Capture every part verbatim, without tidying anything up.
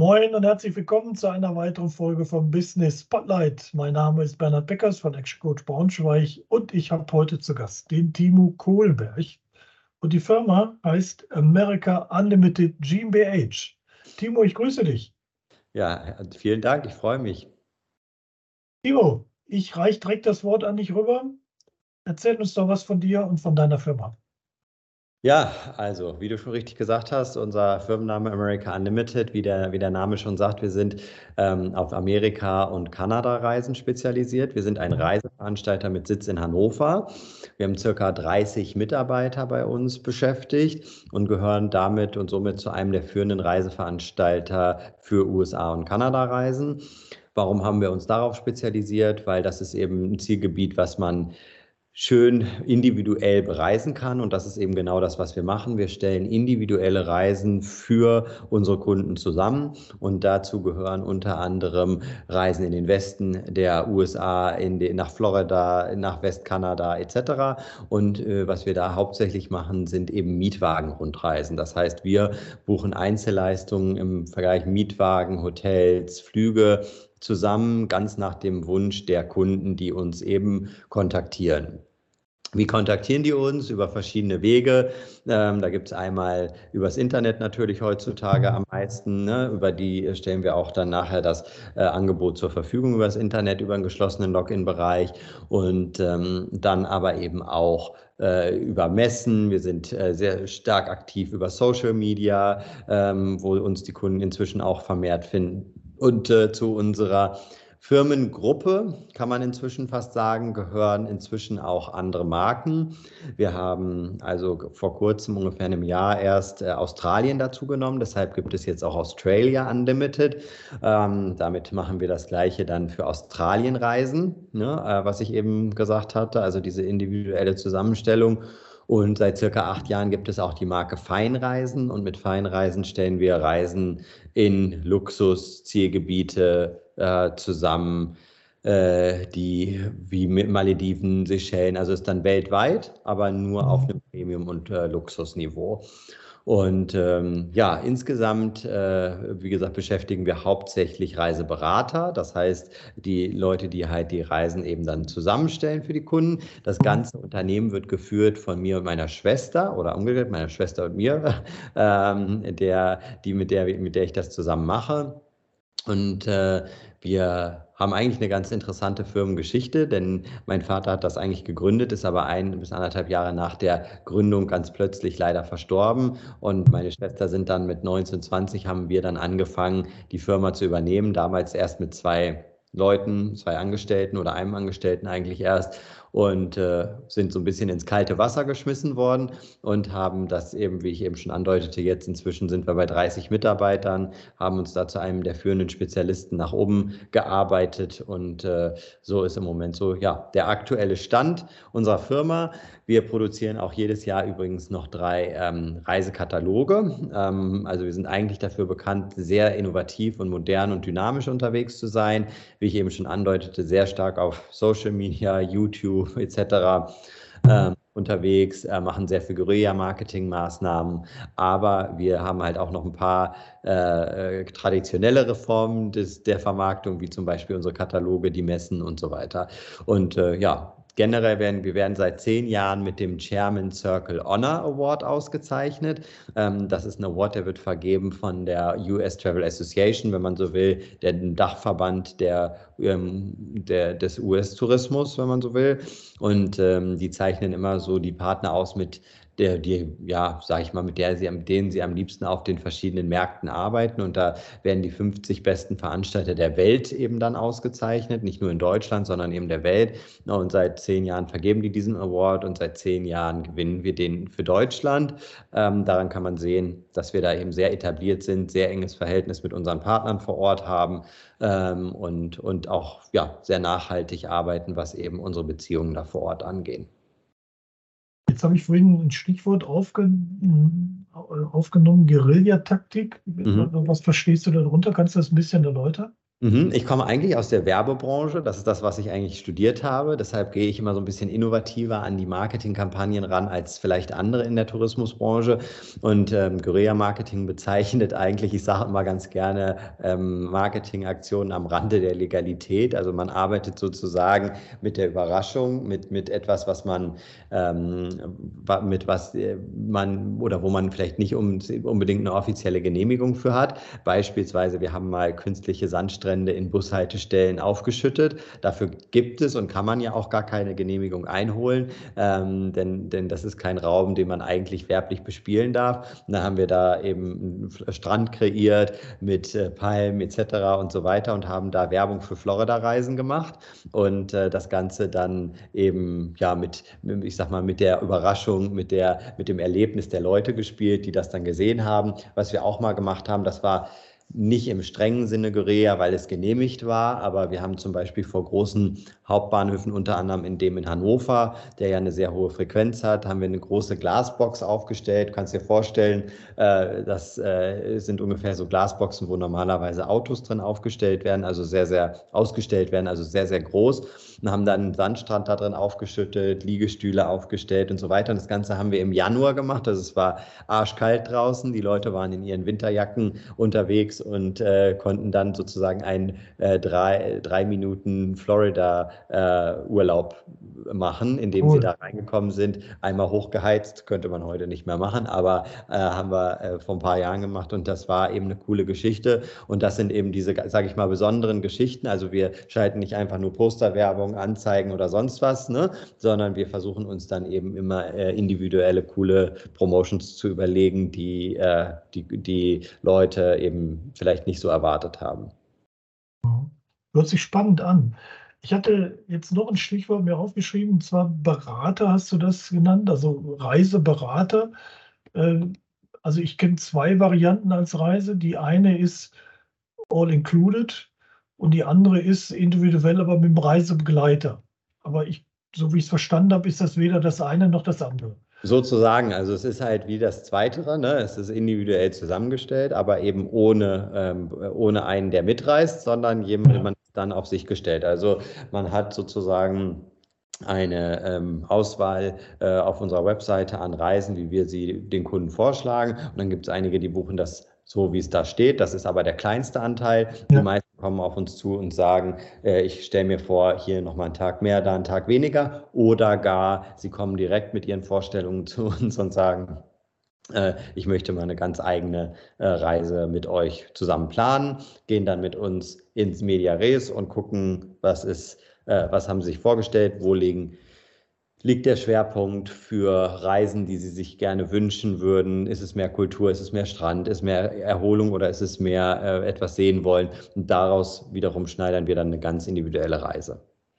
Moin und herzlich willkommen zu einer weiteren Folge vom Business Spotlight. Mein Name ist Bernhard Beckers von Action Coach Braunschweig und ich habe heute zu Gast den Timo Kohlberg. Und die Firma heißt America Unlimited GmbH. Timo, ich grüße dich. Ja, vielen Dank, ich freue mich. Timo, ich reiche direkt das Wort an dich rüber. Erzähl uns doch was von dir und von deiner Firma. Ja, also wie du schon richtig gesagt hast, unser Firmenname America Unlimited, wie der, wie der Name schon sagt, wir sind ähm, auf Amerika- und Kanada-Reisen spezialisiert. Wir sind ein Reiseveranstalter mit Sitz in Hannover. Wir haben circa dreißig Mitarbeiter bei uns beschäftigt und gehören damit und somit zu einem der führenden Reiseveranstalter für U S A- und Kanada-Reisen. Warum haben wir uns darauf spezialisiert? Weil das ist eben ein Zielgebiet, was man schön individuell bereisen kann. Und das ist eben genau das, was wir machen. Wir stellen individuelle Reisen für unsere Kunden zusammen. Und dazu gehören unter anderem Reisen in den Westen der U S A, in die, nach Florida, nach Westkanada et cetera. Und äh, was wir da hauptsächlich machen, sind eben Mietwagen-Rundreisen. Das heißt, wir buchen Einzelleistungen im Vergleich Mietwagen, Hotels, Flüge zusammen, ganz nach dem Wunsch der Kunden, die uns eben kontaktieren. Wie kontaktieren die uns? Über verschiedene Wege. Ähm, da gibt es einmal übers Internet natürlich heutzutage am meisten. Ne? Über die stellen wir auch dann nachher das äh, Angebot zur Verfügung übers Internet, über einen geschlossenen Login-Bereich und ähm, dann aber eben auch äh, über Messen. Wir sind äh, sehr stark aktiv über Social Media, ähm, wo uns die Kunden inzwischen auch vermehrt finden. Und äh, zu unserer Firmengruppe, kann man inzwischen fast sagen, gehören inzwischen auch andere Marken. Wir haben also vor kurzem, ungefähr einem Jahr erst, äh, Australien dazu genommen. Deshalb gibt es jetzt auch Australia Unlimited. Ähm, damit machen wir das Gleiche dann für Australienreisen, ne, äh, was ich eben gesagt hatte, also diese individuelle Zusammenstellung. Und seit circa acht Jahren gibt es auch die Marke Feinreisen. Und mit Feinreisen stellen wir Reisen in Luxus-Zielgebiete äh, zusammen, äh, die wie mit Malediven, Seychellen, also ist dann weltweit, aber nur auf einem Premium- und äh, Luxusniveau. Und ähm, ja, insgesamt, äh, wie gesagt, beschäftigen wir hauptsächlich Reiseberater. Das heißt, die Leute, die halt die Reisen eben dann zusammenstellen für die Kunden. Das ganze Unternehmen wird geführt von mir und meiner Schwester oder umgekehrt, meiner Schwester und mir, ähm, der, die, mit der, mit der ich das zusammen mache. Und äh, wir haben eigentlich eine ganz interessante Firmengeschichte, denn mein Vater hat das eigentlich gegründet, ist aber ein bis anderthalb Jahre nach der Gründung ganz plötzlich leider verstorben. Und meine Schwester sind dann mit neunzehn, zwanzig haben wir dann angefangen, die Firma zu übernehmen. Damals erst mit zwei Leuten, zwei Angestellten oder einem Angestellten eigentlich erst und äh, sind so ein bisschen ins kalte Wasser geschmissen worden und haben das eben, wie ich eben schon andeutete, jetzt inzwischen sind wir bei dreißig Mitarbeitern, haben uns da zu einem der führenden Spezialisten nach oben gearbeitet und äh, so ist im Moment so ja der aktuelle Stand unserer Firma. Wir produzieren auch jedes Jahr übrigens noch drei ähm, Reisekataloge. Ähm, also wir sind eigentlich dafür bekannt, sehr innovativ und modern und dynamisch unterwegs zu sein. Wie ich eben schon andeutete, sehr stark auf Social Media, YouTube et cetera Ähm, unterwegs, äh, machen sehr viel Guerilla-Marketing-Maßnahmen, aber wir haben halt auch noch ein paar äh, traditionellere Formen des, der Vermarktung, wie zum Beispiel unsere Kataloge, die Messen und so weiter. Und äh, ja, generell werden wir werden seit zehn Jahren mit dem Chairman Circle Honor Award ausgezeichnet. Ähm, das ist ein Award, der wird vergeben von der U S Travel Association, wenn man so will, der Dachverband der, ähm, der, des U S-Tourismus, wenn man so will. Und ähm, die zeichnen immer so die Partner aus, mit der, die, ja, sage ich mal, mit der sie, mit denen sie am liebsten auf den verschiedenen Märkten arbeiten. Und da werden die fünfzig besten Veranstalter der Welt eben dann ausgezeichnet, nicht nur in Deutschland, sondern eben der Welt. Und seit zehn Jahren vergeben die diesen Award und seit zehn Jahren gewinnen wir den für Deutschland. Ähm, daran kann man sehen, dass wir da eben sehr etabliert sind, sehr enges Verhältnis mit unseren Partnern vor Ort haben ähm, und, und auch ja, sehr nachhaltig arbeiten, was eben unsere Beziehungen da vor Ort angehen. Jetzt habe ich vorhin ein Stichwort aufge aufgenommen, Guerillataktik. Mhm. Was verstehst du darunter? Kannst du das ein bisschen erläutern? Mhm, ich komme eigentlich aus der Werbebranche. Das ist das, was ich eigentlich studiert habe. Deshalb gehe ich immer so ein bisschen innovativer an die Marketingkampagnen ran als vielleicht andere in der Tourismusbranche. Und ähm, Guerilla-Marketing bezeichnet eigentlich, ich sage immer ganz gerne, ähm, Marketingaktionen am Rande der Legalität. Also man arbeitet sozusagen mit der Überraschung, mit, mit etwas, was man ähm, wa- mit was äh, man oder wo man vielleicht nicht um, unbedingt eine offizielle Genehmigung für hat. Beispielsweise, wir haben mal künstliche Sandstrände in Bushaltestellen aufgeschüttet. Dafür gibt es und kann man ja auch gar keine Genehmigung einholen, ähm, denn, denn das ist kein Raum, den man eigentlich werblich bespielen darf. Und dann haben wir da eben einen Strand kreiert mit äh, Palmen et cetera und so weiter und haben da Werbung für Florida-Reisen gemacht und äh, das Ganze dann eben ja mit, ich sag mal, mit der Überraschung, mit der, mit dem Erlebnis der Leute gespielt, die das dann gesehen haben. Was wir auch mal gemacht haben, das war nicht im strengen Sinne Guerilla, weil es genehmigt war, aber wir haben zum Beispiel vor großen Hauptbahnhöfen, unter anderem in dem in Hannover, der ja eine sehr hohe Frequenz hat, haben wir eine große Glasbox aufgestellt. Du kannst dir vorstellen, äh, das äh, sind ungefähr so Glasboxen, wo normalerweise Autos drin aufgestellt werden, also sehr, sehr ausgestellt werden, also sehr, sehr groß. Und haben dann einen Sandstrand da drin aufgeschüttet, Liegestühle aufgestellt und so weiter. Und das Ganze haben wir im Januar gemacht. Also es war arschkalt draußen. Die Leute waren in ihren Winterjacken unterwegs und äh, konnten dann sozusagen einen äh, drei, drei Minuten Florida-Urlaub äh, machen, indem sie Cool. da reingekommen sind. Einmal hochgeheizt, könnte man heute nicht mehr machen, aber äh, haben wir äh, vor ein paar Jahren gemacht und das war eben eine coole Geschichte. Und das sind eben diese, sage ich mal, besonderen Geschichten. Also wir schalten nicht einfach nur Posterwerbung, Anzeigen oder sonst was, ne? Sondern wir versuchen uns dann eben immer äh, individuelle, coole Promotions zu überlegen, die, äh, die die Leute eben vielleicht nicht so erwartet haben. Mhm. Hört sich spannend an. Ich hatte jetzt noch ein Stichwort mir aufgeschrieben, und zwar Berater hast du das genannt, also Reiseberater. Ähm, Also ich kenne zwei Varianten als Reise. Die eine ist all included und die andere ist individuell, aber mit dem Reisebegleiter. Aber ich, so wie ich es verstanden habe, ist das weder das eine noch das andere. Sozusagen, also es ist halt wie das Zweite, ne? Es ist individuell zusammengestellt, aber eben ohne, ähm, ohne einen, der mitreist, sondern Ja. jemand dann auf sich gestellt. Also man hat sozusagen eine ähm, Auswahl äh, auf unserer Webseite an Reisen, wie wir sie den Kunden vorschlagen. Und dann gibt es einige, die buchen das so, wie es da steht. Das ist aber der kleinste Anteil. Die Ja. meisten kommen auf uns zu und sagen, äh, ich stelle mir vor, hier nochmal einen Tag mehr, da einen Tag weniger. Oder gar, sie kommen direkt mit ihren Vorstellungen zu uns und sagen, äh, ich möchte mal eine ganz eigene äh, Reise mit euch zusammen planen, gehen dann mit uns ins Media Res und gucken, was ist, äh, was haben sie sich vorgestellt, wo liegen liegt der Schwerpunkt für Reisen, die Sie sich gerne wünschen würden? Ist es mehr Kultur, ist es mehr Strand, ist es mehr Erholung oder ist es mehr äh, etwas sehen wollen? Und daraus wiederum schneidern wir dann eine ganz individuelle Reise.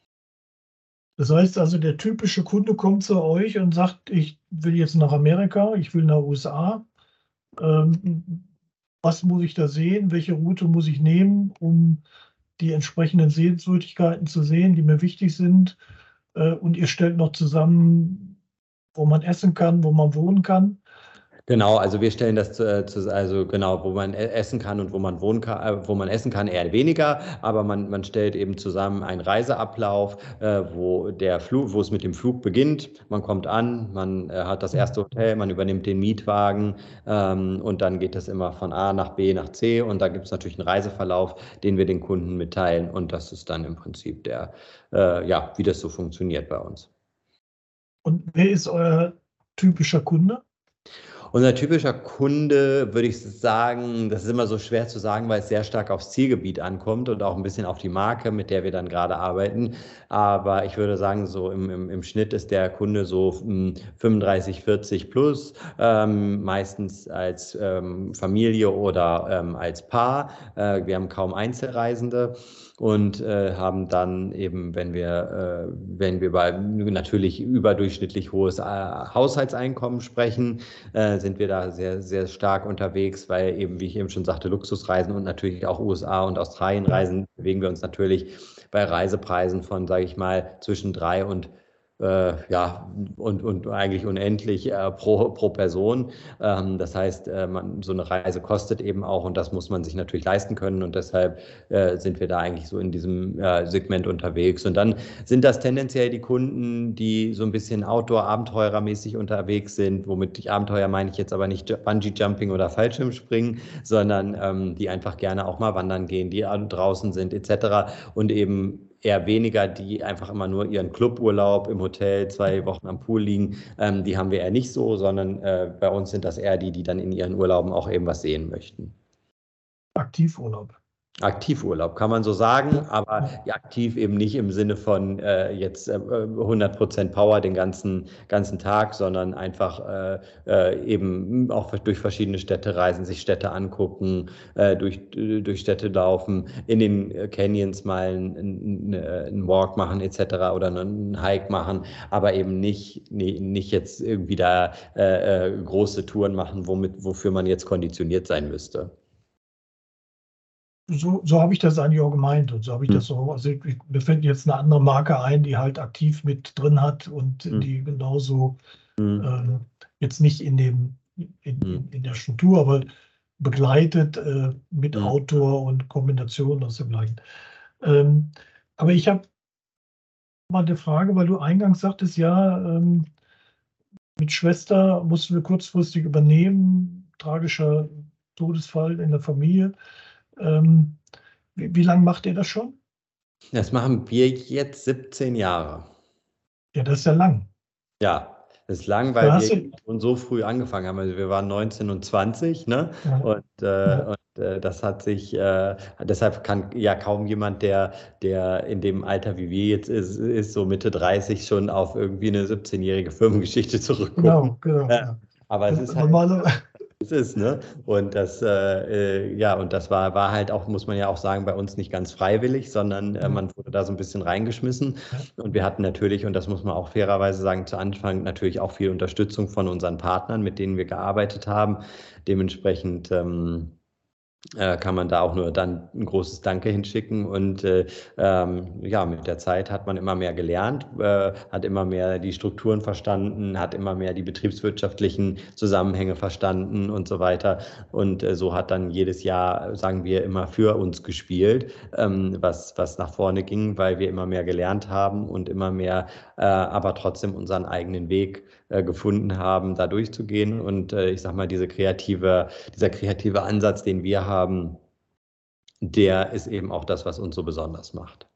Das heißt also, der typische Kunde kommt zu euch und sagt, ich will jetzt nach Amerika, ich will nach U S A. Ähm, Was muss ich da sehen? Welche Route muss ich nehmen, um die entsprechenden Sehenswürdigkeiten zu sehen, die mir wichtig sind? Äh, und ihr stellt noch zusammen, wo man essen kann, wo man wohnen kann. Genau, also wir stellen das zu, äh, zu, also genau, wo man e- essen kann und wo man wohnen kann, äh, wo man essen kann, eher weniger, aber man, man stellt eben zusammen einen Reiseablauf, äh, wo der Flug, wo es mit dem Flug beginnt. Man kommt an, man äh, hat das erste Hotel, man übernimmt den Mietwagen ähm, und dann geht es immer von A nach B nach C und da gibt es natürlich einen Reiseverlauf, den wir den Kunden mitteilen und das ist dann im Prinzip der, äh, ja, wie das so funktioniert bei uns. Und wer ist euer typischer Kunde? Unser typischer Kunde, würde ich sagen, das ist immer so schwer zu sagen, weil es sehr stark aufs Zielgebiet ankommt und auch ein bisschen auf die Marke, mit der wir dann gerade arbeiten. Aber ich würde sagen, so im, im, im Schnitt ist der Kunde so hm, fünfunddreißig, vierzig plus, ähm, meistens als ähm, Familie oder ähm, als Paar. Äh, wir haben kaum Einzelreisende und äh, haben dann eben, wenn wir, äh, wenn wir über natürlich überdurchschnittlich hohes äh, Haushaltseinkommen sprechen, äh, sind wir da sehr, sehr stark unterwegs, weil eben, wie ich eben schon sagte, Luxusreisen und natürlich auch U S A und Ja. Australienreisen bewegen wir uns natürlich bei Reisepreisen von, sage ich mal, zwischen drei und äh, äh, ja, und, und eigentlich unendlich äh, pro, pro Person. Ähm, das heißt, äh, man, so eine Reise kostet eben auch und das muss man sich natürlich leisten können und deshalb äh, sind wir da eigentlich so in diesem äh, Segment unterwegs. Und dann sind das tendenziell die Kunden, die so ein bisschen Outdoor-Abenteurermäßig unterwegs sind, womit ich Abenteuer meine ich jetzt aber nicht Bungee-Jumping oder Fallschirmspringen, sondern ähm, die einfach gerne auch mal wandern gehen, die draußen sind et cetera. Und eben eher weniger, die einfach immer nur ihren Cluburlaub im Hotel zwei Wochen am Pool liegen. Ähm, die haben wir eher nicht so, sondern äh, bei uns sind das eher die, die dann in ihren Urlauben auch eben was sehen möchten. Aktivurlaub. Aktivurlaub kann man so sagen, Ja, aber ja. ja, aktiv eben nicht im Sinne von äh, jetzt äh, hundert Prozent Power den ganzen, ganzen Tag, sondern einfach äh, äh, eben auch durch verschiedene Städte reisen, sich Städte angucken, äh, durch, durch Städte laufen, in den Canyons mal einen, einen Walk machen et cetera oder einen Hike machen, aber eben nicht, nee, nicht jetzt irgendwie da äh, äh, große Touren machen, womit, wofür man jetzt konditioniert sein müsste. So, so habe ich das eigentlich auch gemeint und so habe ich Hm. das auch. Also ich, mir fällt jetzt eine andere Marke ein, die halt aktiv mit drin hat und Hm. die genauso Hm. ähm, jetzt nicht in dem in, Hm. in, in der Struktur, aber begleitet äh, mit Hm. Outdoor und Kombination aus dem gleichen. Ähm, aber ich habe mal eine Frage, weil du eingangs sagtest, ja, ähm, mit Schwester mussten wir kurzfristig übernehmen, tragischer Todesfall in der Familie. Ähm, wie, wie lange macht ihr das schon? Das machen wir jetzt siebzehn Jahre. Ja, das ist ja lang. Ja, das ist lang, Da weil hast wir du, schon so früh angefangen haben. Also wir waren neunzehn und zwanzig, ne? ja, Und, äh, ja, und äh, das hat sich, äh, deshalb kann ja kaum jemand, der, der in dem Alter wie wir jetzt ist, ist, so Mitte dreißig, schon auf irgendwie eine siebzehnjährige Firmengeschichte zurückgucken. genau, genau. Äh, Ja. aber es ist halt Normale, es ist, ne? Und das, äh, äh, ja, und das war, war halt auch, muss man ja auch sagen, bei uns nicht ganz freiwillig, sondern äh, ja, man wurde da so ein bisschen reingeschmissen. ja. Und wir hatten natürlich, und das muss man auch fairerweise sagen, zu Anfang natürlich auch viel Unterstützung von unseren Partnern, mit denen wir gearbeitet haben. Dementsprechend ähm, äh, kann man da auch nur dann ein großes Danke hinschicken. Und äh, ähm, ja, mit der Zeit hat man immer mehr gelernt, äh, hat immer mehr die Strukturen verstanden, hat immer mehr die betriebswirtschaftlichen Zusammenhänge verstanden und so weiter. Und äh, so hat dann jedes Jahr, sagen wir, immer für uns gespielt, ähm, was, was nach vorne ging, weil wir immer mehr gelernt haben und immer mehr, äh, aber trotzdem unseren eigenen Weg äh, gefunden haben, da durchzugehen. Und äh, ich sag mal, diese kreative, dieser kreative Ansatz, den wir haben, der ist eben auch das, was uns so besonders macht.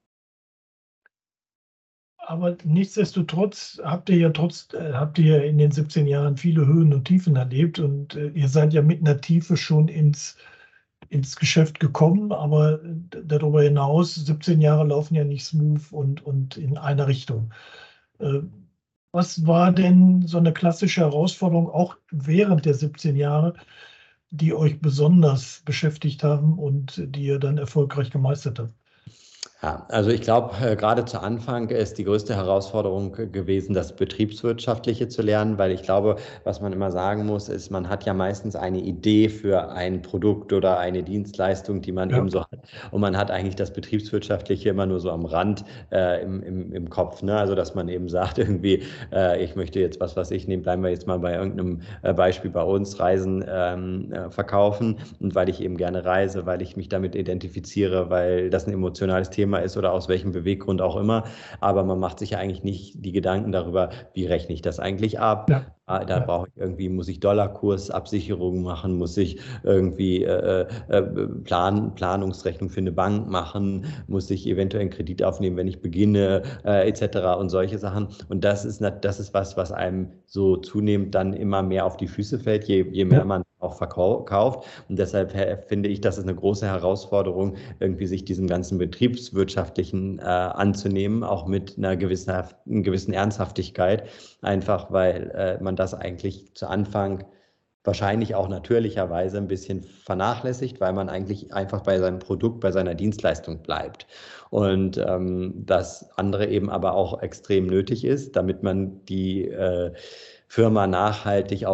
Aber nichtsdestotrotz habt ihr ja trotz, äh, habt ihr in den siebzehn Jahren viele Höhen und Tiefen erlebt und äh, ihr seid ja mit einer Tiefe schon ins, ins Geschäft gekommen, aber äh, darüber hinaus, siebzehn Jahre laufen ja nicht smooth und, und in eine Richtung. Äh, Was war denn so eine klassische Herausforderung auch während der siebzehn Jahre, die euch besonders beschäftigt haben und die ihr dann erfolgreich gemeistert habt? Ja, also ich glaube, äh, gerade zu Anfang ist die größte Herausforderung äh, gewesen, das Betriebswirtschaftliche zu lernen, weil ich glaube, was man immer sagen muss, ist, man hat ja meistens eine Idee für ein Produkt oder eine Dienstleistung, die man eben Ja, so hat. Und man hat eigentlich das Betriebswirtschaftliche immer nur so am Rand äh, im, im, im Kopf. Ne? Also, dass man eben sagt, irgendwie, äh, ich möchte jetzt was, was ich nehme, bleiben wir jetzt mal bei irgendeinem äh, Beispiel bei uns, Reisen ähm, äh, verkaufen. Und weil ich eben gerne reise, weil ich mich damit identifiziere, weil das ein emotionales Thema ist oder aus welchem Beweggrund auch immer. Aber man macht sich ja eigentlich nicht die Gedanken darüber, wie rechne ich das eigentlich ab? ja, Ah, da ja. brauche ich irgendwie, muss ich Dollarkursabsicherungen machen, muss ich irgendwie äh, äh, Plan, Planungsrechnung für eine Bank machen, muss ich eventuell einen Kredit aufnehmen, wenn ich beginne, äh, et cetera und solche Sachen. Und das ist, das ist was, was einem so zunehmend dann immer mehr auf die Füße fällt, je, je mehr Ja. man auch verkauft. Und deshalb äh, finde ich, das ist eine große Herausforderung, irgendwie sich diesem ganzen betriebswirtschaftlichen äh, anzunehmen, auch mit einer gewissen, einer gewissen Ernsthaftigkeit, einfach weil äh, man das eigentlich zu Anfang wahrscheinlich auch natürlicherweise ein bisschen vernachlässigt, weil man eigentlich einfach bei seinem Produkt, bei seiner Dienstleistung bleibt. Und ähm, das andere eben aber auch extrem nötig ist, damit man die äh, Firma nachhaltig auf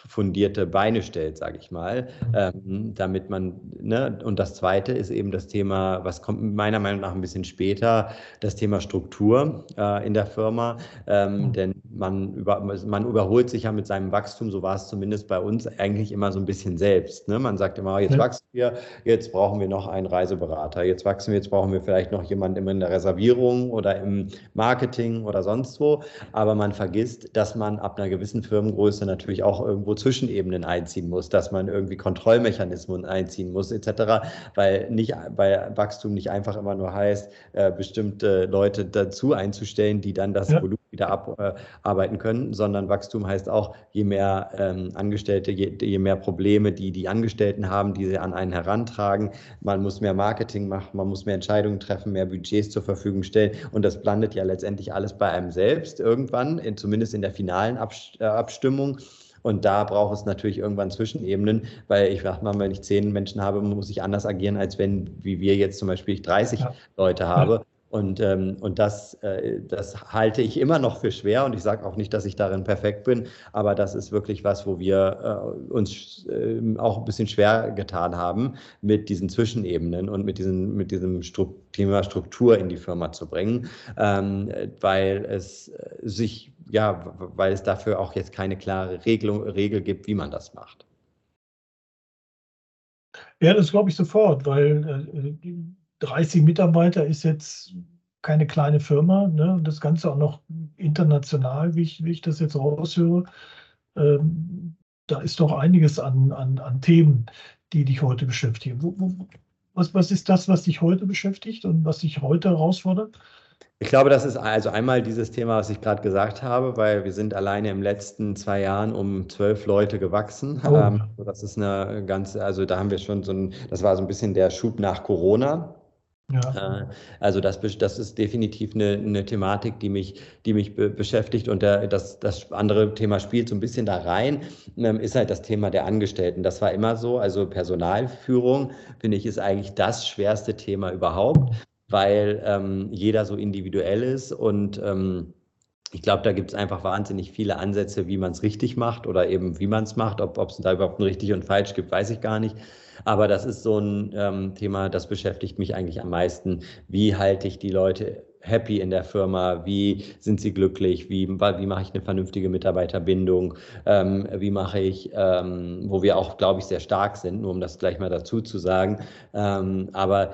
fundierte Beine stellt, sage ich mal, ähm, damit man, ne, und das Zweite ist eben das Thema, was kommt meiner Meinung nach ein bisschen später, das Thema Struktur äh, in der Firma, ähm, denn man, über, man überholt sich ja mit seinem Wachstum, so war es zumindest bei uns eigentlich immer so ein bisschen selbst, ne? Man sagt immer, jetzt Ja. wachsen wir, jetzt brauchen wir noch einen Reiseberater, jetzt wachsen wir, jetzt brauchen wir vielleicht noch jemanden in der Reservierung oder im Marketing oder sonst wo, aber man vergisst, dass man ab einer gewissen Firmengröße natürlich auch irgendwo Zwischenebenen einziehen muss, dass man irgendwie Kontrollmechanismen einziehen muss, et cetera, weil nicht bei Wachstum nicht einfach immer nur heißt, äh, bestimmte Leute dazu einzustellen, die dann das Ja. Volumen wieder abarbeiten können, sondern Wachstum heißt auch, je mehr ähm, Angestellte, je, je mehr Probleme, die die Angestellten haben, die sie an einen herantragen, man muss mehr Marketing machen, man muss mehr Entscheidungen treffen, mehr Budgets zur Verfügung stellen und das landet ja letztendlich alles bei einem selbst irgendwann, in, zumindest in der finalen Abstimmung. Und da braucht es natürlich irgendwann Zwischenebenen, weil ich sag mal, wenn ich zehn Menschen habe, muss ich anders agieren, als wenn, wie wir jetzt zum Beispiel dreißig ja. Leute habe. Ja. Und, ähm, und das, äh, das halte ich immer noch für schwer und ich sage auch nicht, dass ich darin perfekt bin, aber das ist wirklich was, wo wir äh, uns äh, auch ein bisschen schwer getan haben, mit diesen Zwischenebenen und mit, diesen, mit diesem Stru- Thema Struktur in die Firma zu bringen, ähm, weil es sich, ja, weil es dafür auch jetzt keine klare Regelung, Regel gibt, wie man das macht. Ja, das glaube ich sofort, weil äh, dreißig Mitarbeiter ist jetzt keine kleine Firma, ne? Und das Ganze auch noch international, wie ich, wie ich das jetzt raushöre. Ähm, da ist doch einiges an, an, an Themen, die dich heute beschäftigen. Wo, wo, was, was ist das, was dich heute beschäftigt und was dich heute herausfordert? Ich glaube, das ist also einmal dieses Thema, was ich gerade gesagt habe, weil wir sind alleine im letzten zwei Jahren um zwölf Leute gewachsen. Oh. Ähm, das ist eine ganz, also da haben wir schon so ein, das war so ein bisschen der Schub nach Corona. Ja. Also das, das ist definitiv eine, eine Thematik, die mich, die mich be beschäftigt und der, das, das andere Thema spielt so ein bisschen da rein, ähm, ist halt das Thema der Angestellten. Das war immer so, also Personalführung, finde ich, ist eigentlich das schwerste Thema überhaupt, weil ähm, jeder so individuell ist und ähm, ich glaube, da gibt es einfach wahnsinnig viele Ansätze, wie man es richtig macht oder eben wie man es macht. Ob es da überhaupt ein richtig und falsch gibt, weiß ich gar nicht. Aber das ist so ein ähm, Thema, das beschäftigt mich eigentlich am meisten. Wie halte ich die Leute happy in der Firma? Wie sind sie glücklich? Wie, wie mache ich eine vernünftige Mitarbeiterbindung? Ähm, wie mache ich, ähm, wo wir auch, glaube ich, sehr stark sind, nur um das gleich mal dazu zu sagen. Ähm, aber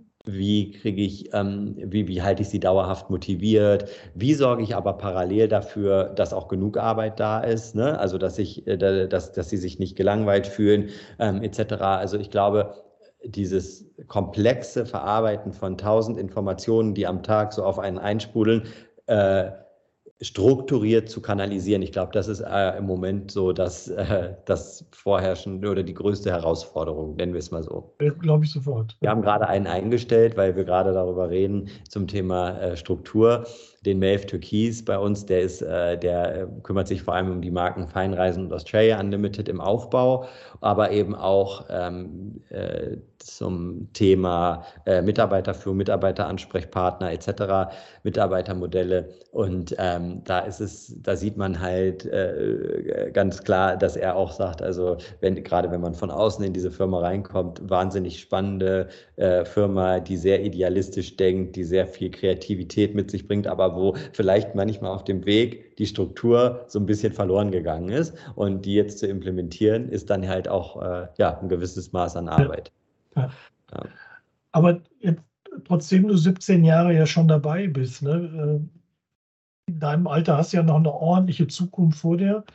wie kriege ich, ähm, wie, wie halte ich sie dauerhaft motiviert? Wie sorge ich aber parallel dafür, dass auch genug Arbeit da ist, ne? Also dass ich, äh, dass, dass sie sich nicht gelangweilt fühlen, ähm, et cetera. Also ich glaube, dieses komplexe Verarbeiten von tausend Informationen, die am Tag so auf einen einsprudeln, äh, strukturiert zu kanalisieren. Ich glaube, das ist äh, im Moment so das, äh, das Vorherrschende oder die größte Herausforderung, nennen wir es mal so. Glaube ich sofort. Wir haben gerade einen eingestellt, weil wir gerade darüber reden zum Thema äh, Struktur. Den Maeve Türkis bei uns, der ist, äh, der äh, kümmert sich vor allem um die Marken Feinreisen und Australia Unlimited im Aufbau, aber eben auch ähm, äh, zum Thema äh, Mitarbeiterführung, Mitarbeiteransprechpartner et cetera, Mitarbeitermodelle. Und ähm, da ist es, da sieht man halt äh, ganz klar, dass er auch sagt, also wenn gerade wenn man von außen in diese Firma reinkommt, wahnsinnig spannende äh, Firma, die sehr idealistisch denkt, die sehr viel Kreativität mit sich bringt, aber wo vielleicht manchmal auf dem Weg die Struktur so ein bisschen verloren gegangen ist und die jetzt zu implementieren, ist dann halt auch äh, ja, ein gewisses Maß an Arbeit. Ja. Ja. Aber jetzt, trotzdem du siebzehn Jahre ja schon dabei bist, ne? In deinem Alter hast du ja noch eine ordentliche Zukunft vor dir.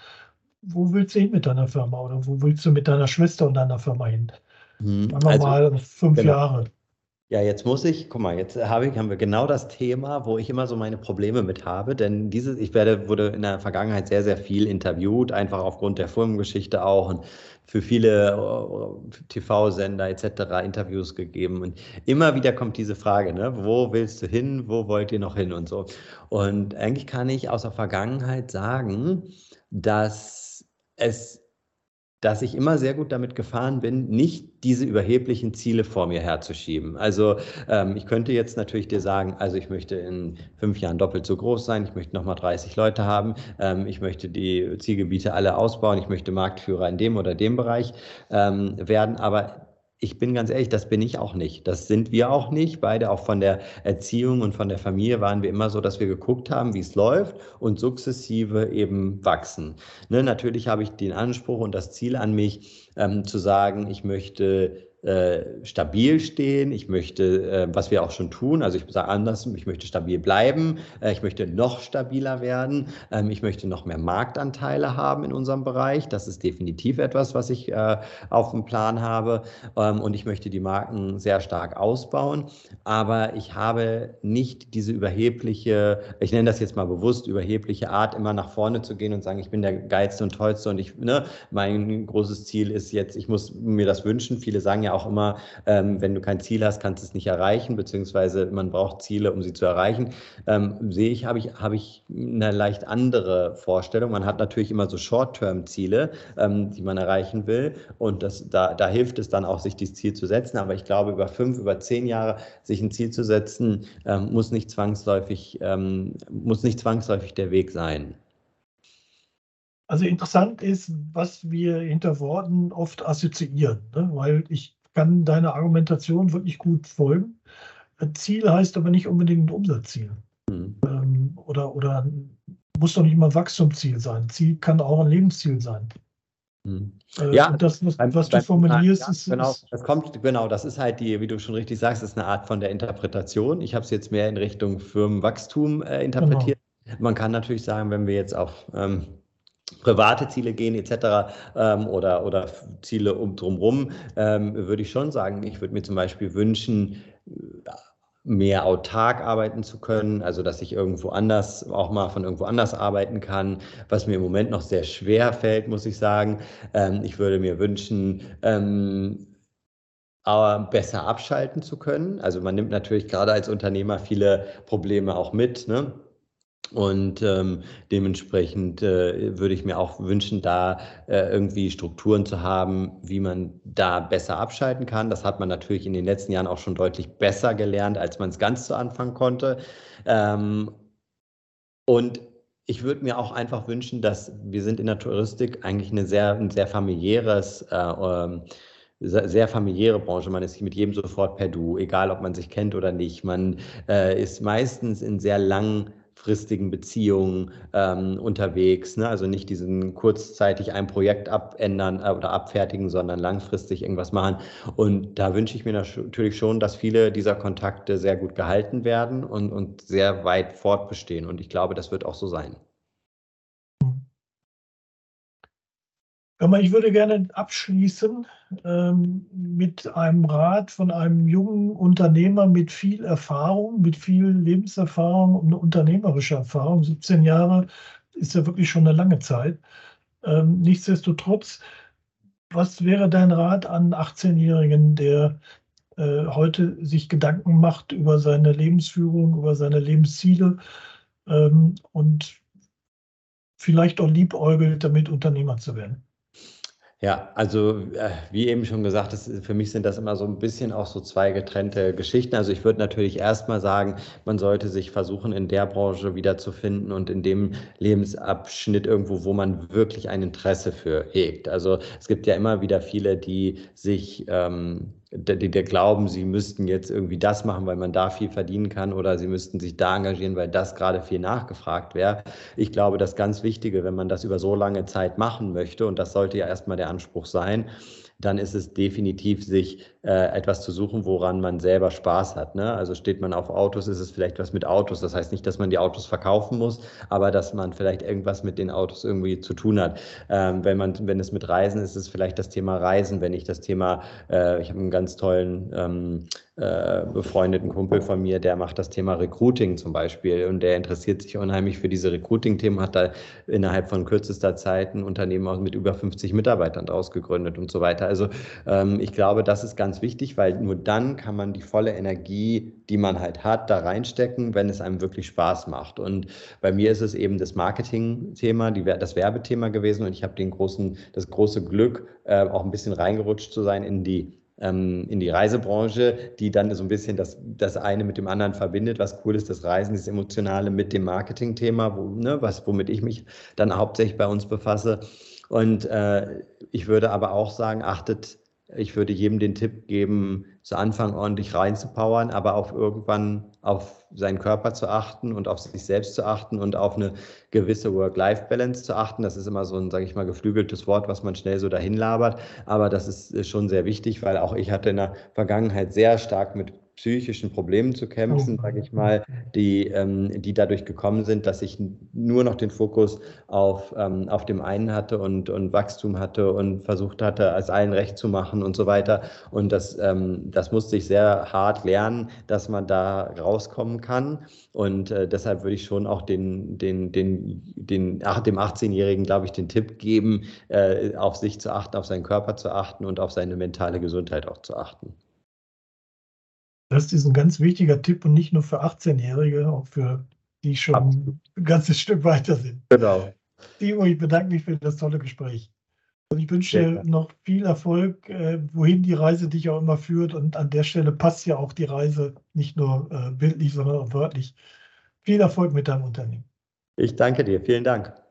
Wo willst du hin mit deiner Firma oder wo willst du mit deiner Schwester und deiner Firma hin? Hm. Sagen wir also, mal fünf genau. Jahre. Ja, jetzt muss ich, guck mal, jetzt habe ich, haben wir genau das Thema, wo ich immer so meine Probleme mit habe, denn dieses, ich werde, wurde in der Vergangenheit sehr, sehr viel interviewt, einfach aufgrund der Firmengeschichte auch und für viele uh, T V-Sender et cetera Interviews gegeben und immer wieder kommt diese Frage, ne, wo willst du hin, wo wollt ihr noch hin und so. Und eigentlich kann ich aus der Vergangenheit sagen, dass es dass ich immer sehr gut damit gefahren bin, nicht diese überheblichen Ziele vor mir herzuschieben. Also ähm, ich könnte jetzt natürlich dir sagen, also ich möchte in fünf Jahren doppelt so groß sein, ich möchte nochmal dreißig Leute haben, ähm, ich möchte die Zielgebiete alle ausbauen, ich möchte Marktführer in dem oder dem Bereich ähm, werden, aber ich bin ganz ehrlich, das bin ich auch nicht. Das sind wir auch nicht. Beide, auch von der Erziehung und von der Familie, waren wir immer so, dass wir geguckt haben, wie es läuft und sukzessive eben wachsen. Ne, natürlich habe ich den Anspruch und das Ziel an mich, ähm, zu sagen, ich möchte äh, stabil stehen, ich möchte, äh, was wir auch schon tun, also ich sage anders, ich möchte stabil bleiben, äh, ich möchte noch stabiler werden, ähm, ich möchte noch mehr Marktanteile haben in unserem Bereich. Das ist definitiv etwas, was ich äh, auf dem Plan habe, ähm, und ich möchte die Marken sehr stark ausbauen, aber ich habe nicht diese überhebliche, ich nenne das jetzt mal bewusst, überhebliche Art, immer nach vorne zu gehen und sagen, ich bin der Geilste und Tollste und ich, ne, mein großes Ziel ist jetzt, ich muss mir das wünschen. Viele sagen ja auch immer, ähm, wenn du kein Ziel hast, kannst du es nicht erreichen, beziehungsweise man braucht Ziele, um sie zu erreichen. Ähm, sehe ich, habe ich, habe ich eine leicht andere Vorstellung. Man hat natürlich immer so Short-Term-Ziele, ähm, die man erreichen will, und das, da, da hilft es dann auch, sich dieses Ziel zu setzen, aber ich glaube, über fünf, über zehn Jahre sich ein Ziel zu setzen, ähm, muss nicht zwangsläufig, ähm, muss nicht zwangsläufig der Weg sein. Also interessant ist, was wir hinter Worten oft assoziieren, ne? Weil ich kann deiner Argumentation wirklich gut folgen. Ein Ziel heißt aber nicht unbedingt ein Umsatzziel. Hm. Ähm, oder, oder muss doch nicht immer ein Wachstumsziel sein. Ziel kann auch ein Lebensziel sein. Hm. Äh, Ja, und also das, was, beim, was du beim Thema, formulierst, ja, ist, genau, ist das kommt, genau, das ist halt die, wie du schon richtig sagst, ist eine Art von der Interpretation. Ich habe es jetzt mehr in Richtung Firmenwachstum äh, genau. interpretiert. Man kann natürlich sagen, wenn wir jetzt auf ähm, private Ziele gehen et cetera, ähm, oder, oder Ziele um drumherum, ähm, würde ich schon sagen, ich würde mir zum Beispiel wünschen, mehr autark arbeiten zu können, also dass ich irgendwo anders, auch mal von irgendwo anders arbeiten kann, was mir im Moment noch sehr schwer fällt, muss ich sagen. Ähm, ich würde mir wünschen, ähm, aber besser abschalten zu können. Also man nimmt natürlich gerade als Unternehmer viele Probleme auch mit, ne? Und ähm, dementsprechend äh, würde ich mir auch wünschen, da äh, irgendwie Strukturen zu haben, wie man da besser abschalten kann. Das hat man natürlich in den letzten Jahren auch schon deutlich besser gelernt, als man es ganz zu Anfang konnte. Ähm, und ich würde mir auch einfach wünschen, dass wir sind in der Touristik eigentlich eine sehr, ein sehr familiäres, äh, ähm, sehr sehr familiäre Branche. Man ist mit jedem sofort per Du, egal ob man sich kennt oder nicht. Man äh, ist meistens in sehr langfristigen Beziehungen ähm, unterwegs, ne? Also nicht diesen kurzzeitig ein Projekt abändern äh, oder abfertigen, sondern langfristig irgendwas machen. Und da wünsche ich mir natürlich schon, dass viele dieser Kontakte sehr gut gehalten werden und, und sehr weit fortbestehen. Und ich glaube, das wird auch so sein. Aber ich würde gerne abschließen ähm, mit einem Rat von einem jungen Unternehmer mit viel Erfahrung, mit viel Lebenserfahrung und unternehmerischer Erfahrung. siebzehn Jahre ist ja wirklich schon eine lange Zeit. Ähm, nichtsdestotrotz, was wäre dein Rat an einen achtzehn-Jährigen, der äh, heute sich Gedanken macht über seine Lebensführung, über seine Lebensziele ähm, und vielleicht auch liebäugelt, damit Unternehmer zu werden? Ja, also äh, wie eben schon gesagt, das, für mich sind das immer so ein bisschen auch so zwei getrennte Geschichten. Also ich würde natürlich erstmal sagen, man sollte sich versuchen, in der Branche wiederzufinden und in dem Lebensabschnitt irgendwo, wo man wirklich ein Interesse für hegt. Also es gibt ja immer wieder viele, die sich, ähm, die, die glauben, sie müssten jetzt irgendwie das machen, weil man da viel verdienen kann, oder sie müssten sich da engagieren, weil das gerade viel nachgefragt wäre. Ich glaube, das ganz Wichtige, wenn man das über so lange Zeit machen möchte, und das sollte ja erstmal der Anspruch sein, dann ist es definitiv, sich äh, etwas zu suchen, woran man selber Spaß hat. Ne? Also steht man auf Autos, ist es vielleicht was mit Autos. Das heißt nicht, dass man die Autos verkaufen muss, aber dass man vielleicht irgendwas mit den Autos irgendwie zu tun hat. Ähm, wenn man, wenn es mit Reisen ist, ist es vielleicht das Thema Reisen. Wenn ich das Thema, äh, ich habe einen ganz tollen ähm, äh, befreundeten Kumpel von mir, der macht das Thema Recruiting zum Beispiel, und der interessiert sich unheimlich für diese Recruiting-Themen, hat da innerhalb von kürzester Zeit ein Unternehmen mit über fünfzig Mitarbeitern draus gegründet und so weiter. Also ähm, ich glaube, das ist ganz wichtig, weil nur dann kann man die volle Energie, die man halt hat, da reinstecken, wenn es einem wirklich Spaß macht. Und bei mir ist es eben das Marketing-Thema, die, das Werbethema gewesen und ich habe den großen, das große Glück, äh, auch ein bisschen reingerutscht zu sein in die in die Reisebranche, die dann so ein bisschen das, das eine mit dem anderen verbindet. Was cool ist, das Reisen, das Emotionale mit dem Marketing-Thema, wo, ne, was, womit ich mich dann hauptsächlich bei uns befasse. Und äh, ich würde aber auch sagen, achtet, ich würde jedem den Tipp geben, zu Anfang ordentlich reinzupowern, aber auch irgendwann auf seinen Körper zu achten und auf sich selbst zu achten und auf eine gewisse Work-Life-Balance zu achten. Das ist immer so ein, sage ich mal, geflügeltes Wort, was man schnell so dahin labert. Aber das ist schon sehr wichtig, weil auch ich hatte in der Vergangenheit sehr stark mit psychischen Problemen zu kämpfen, sage ich mal, die, ähm, die dadurch gekommen sind, dass ich nur noch den Fokus auf, ähm, auf dem einen hatte und, und Wachstum hatte und versucht hatte, es allen recht zu machen und so weiter. Und das, ähm, das musste ich sehr hart lernen, dass man da rauskommen kann. Und äh, deshalb würde ich schon auch den, den, den, den, ach, dem achtzehnjährigen, glaube ich, den Tipp geben, äh, auf sich zu achten, auf seinen Körper zu achten und auf seine mentale Gesundheit auch zu achten. Das ist ein ganz wichtiger Tipp und nicht nur für achtzehnjährige, auch für die schon Absolut. Ein ganzes Stück weiter sind. Genau. Timo, ich bedanke mich für das tolle Gespräch. Und ich wünsche dir noch viel Erfolg, äh, wohin die Reise dich auch immer führt. Und an der Stelle passt ja auch die Reise nicht nur äh, bildlich, sondern auch wörtlich. Viel Erfolg mit deinem Unternehmen. Ich danke dir. Vielen Dank.